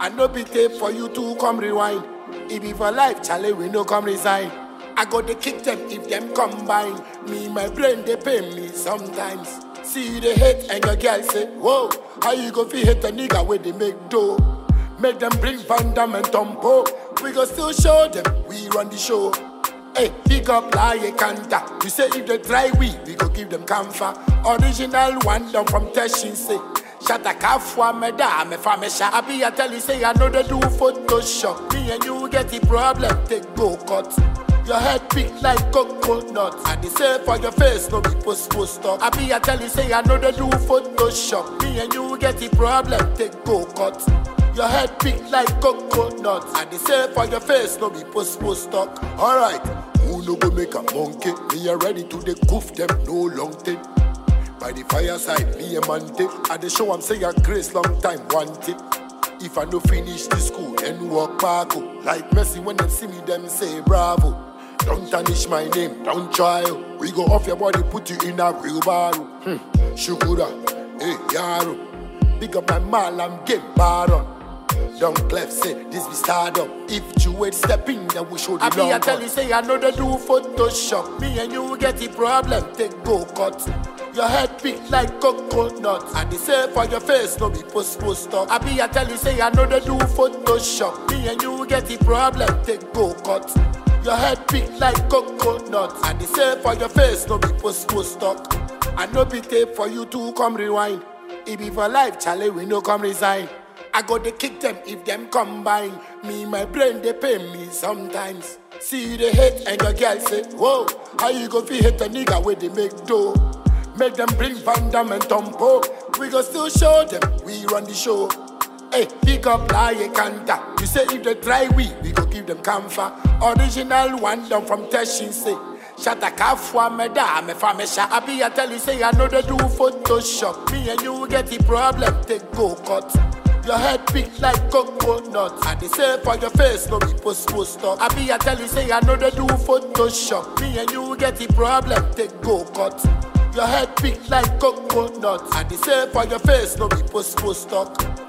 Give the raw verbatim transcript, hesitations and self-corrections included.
no be tape for you to come rewind. If be for life, Charlie, we no come resign. I go to kick them if them combine. Me, my brain, they pain me sometimes. See the hate and your girl say, whoa, how you go fi hate a nigga where they make dough? Make them bring Van Damme and Tompo. We go still show them, we run the show. Hey, big up like Kanta. We say if they try we, we go give them camphor. Original one down from Teshin say. Shata kafwa meda me famesha. I be I tell you say I know they do Photoshop. Me and you get the problem, take go cut. Your head big like coconut. And they say for your face, no be post post up. I be I tell you say I know they do Photoshop. Me and you get the problem, take go cut. Your head big like coconut. And they say for your face, no be post post up. Alright, who no go make a monkey? Me are ready to the goof them, no long thing. By the fireside, me a man take. At the show I'm saying a grace long time want it. If I no finish the school, then walk back. Like Messi when they see me, them say bravo. Don't tarnish my name, don't try. We go off your body, put you in a wheelbarrow. Hmm, Shukura, hey, Yaro. Big up my man, I'm game baron. Don't clef say, this be stardom. If you wait step in, then we show the I be I tell you say, I know they do Photoshop. Me and you get the problem, take go cut. Your head big like coconut. And they say for your face, no be post post up. I be I tell you say, I know they do Photoshop. Me and you get the problem, take go cut. Your head big like coconut. And they say for your face, no be post post up. I no be tape for you to come rewind. If be for life, Charlie, we no come resign. I go to kick them if them combine. Me, my brain, they pain me sometimes. See the hate and your girl say, whoa, how you go fi hate a nigga where they make dough? Make them bring Van Damme and Tompo. We go still show them, we run the show. Hey, big up like Kanta. You say if they try we, we go give them camphor. Original one down from Teshin say. Shata kafwa meda me famesha. I be I tell you say I know they do Photoshop. Me and you get the problem, take go cut. Your head big like coconut. And they say for your face, no be post post up. I be I tell you say I know they do Photoshop. Me and you get the problem, take go cut. Your head big like coconut. And they say for your face, no be post post up.